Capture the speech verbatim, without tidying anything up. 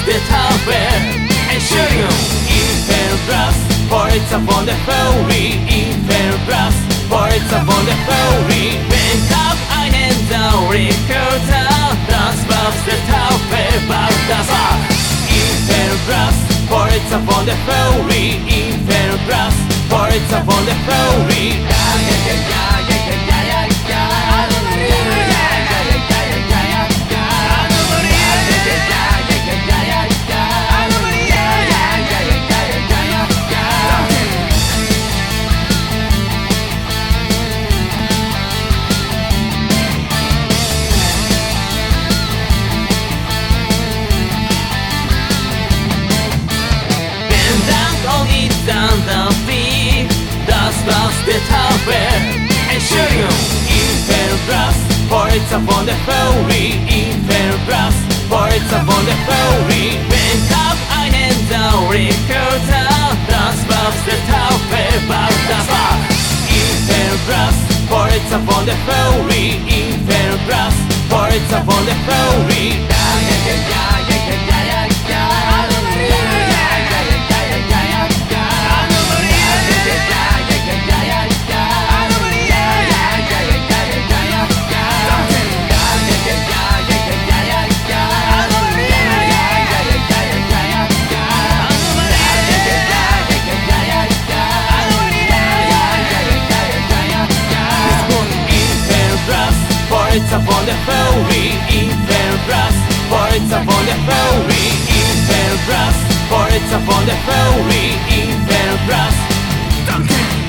the tower and shoot you. Inferno blast, for it's upon the fury. Inferno blast, for it's upon the fury. Wake up, I am the recruiter. Dance blast the tower, but that's all. Inferno blast, for it's upon the fury. Inferno blast, for it's upon the fury. Yeah, yeah, yeah, yeah, yeah, yeah, yeah, yeah. The tower and shoot you. Inferno blast, for it's upon the fury. Inferno blast, for it's upon the fury. Wake up, I am the recruiter. Dance blast the tower, but that's all. Inferno blast, for it's upon the fury. Inferno blast, for it's upon the fury. Yeah, yeah, yeah, yeah, yeah, yeah, yeah, yeah. It's upon the fury, Inferno blast, for it's upon the fury, Inferno blast, for it's upon the fury, Inferno blast. Donkey!